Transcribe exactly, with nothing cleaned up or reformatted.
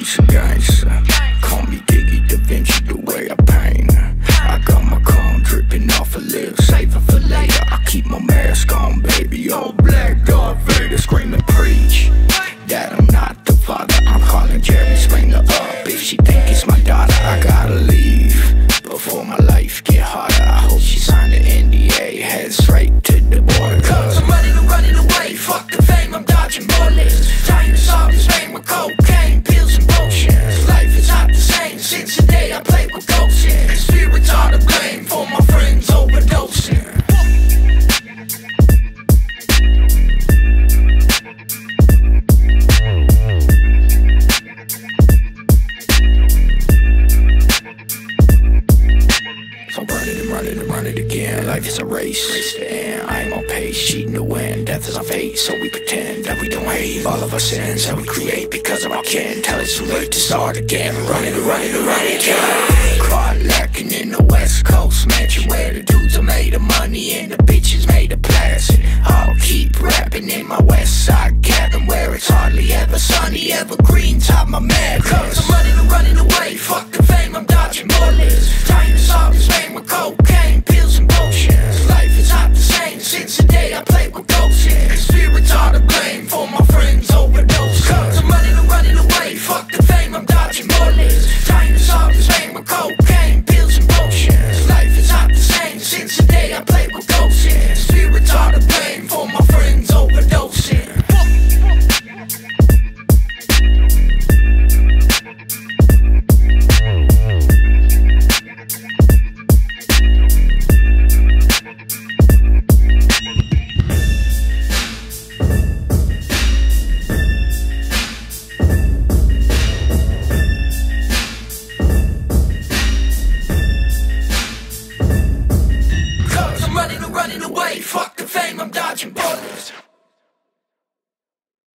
gangster, gangster. Call me Diggy Da Vinci, the way I paint. I got my calm dripping off a lip, save it for later. I keep my mask on, baby, all black, Darth Vader screaming preach that I'm not the father. I'm calling Jerry Springer up. If she think it's my daughter, I gotta leave before my life get harder. I hope she signed the N D A, head straight to the border. Cause I'm running and running away, fuck the fame, I'm dodging bullets. Trying to solve this pain with cocaine, pills and potions. Life is not the same since the day I played with ghosts. Spirits are to blame for my friends overdosing. So run it and run it and run it again. Life is a race, race to end. I ain't on pace, cheating to win. Death is our fate, so we pretend that we don't hate all of our sins that we create because of our kin. Tell it's too late to start again. Run it and run it and run it again. Caught lacking in the West Coast mansion where the dudes are made of money and the bitches made of plastic. I'll keep rapping in my West Side cabin where it's hardly ever sunny, evergreen top my mad. Cause